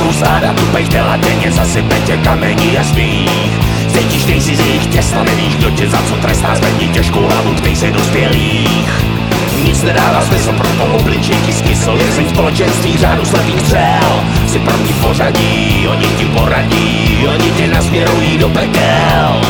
stáda tupých těla denně zasype tě kamení a smích. Cítíš, nejsi z jejich těsta, nevíš, kdo tě za co trestá, zvedni těžkou hlavu k tejsi dospělých. Nic nedává smysl, proto obličejky skysl, vězeň společenství řádu slepých střel. Jsi první v pořadí, oni ti poradí, oni tě nasměrují do pekel.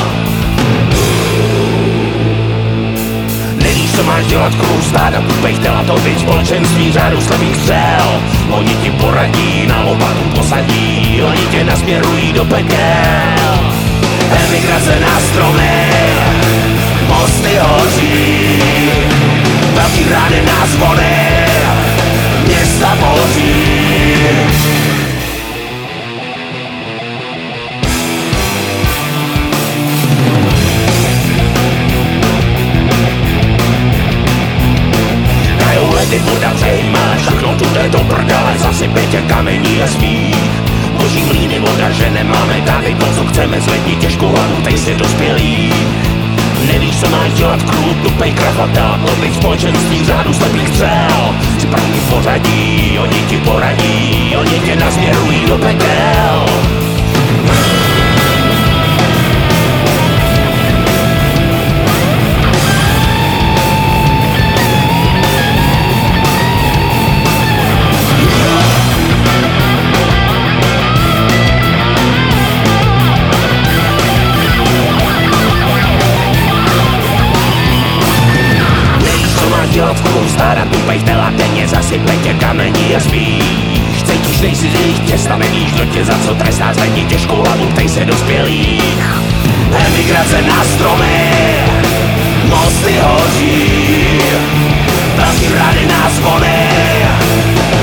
Nevíš, co máš dělat, kruh stáda tupých těla, to být společenství řádu slepých střel. Oni ti poradí, na lopatu posadí, oni tě nasměrují do pekel. Emigrace na stromy, mosty hoří, velký rány na zvony, města boří. Hrajou lety voda přejma, všechno tu jde do prdele, zasype tě kamení a smích. Boží mlýny voda, že nemáme, dávej to, co chceme, zvedni těžkou hlavu, tej si dospělý. Nevíš, co máš dělat, kruh, tupej kravatel, mluvit společenství řádu slepých střel. Jsi první v pořadí, oni ti poradí, oni tě nasměrují do pekel. Dělat kruh stáda tupých těla denně zasype tě kamení a smích. Cítíš, nejsi z jejich těsta, nevíš, kdo tě za co trestá, zvedni těžkou hlavu k tejsi dospělých. Emigrace na stromy, mosty hoří, velký rány na zvony,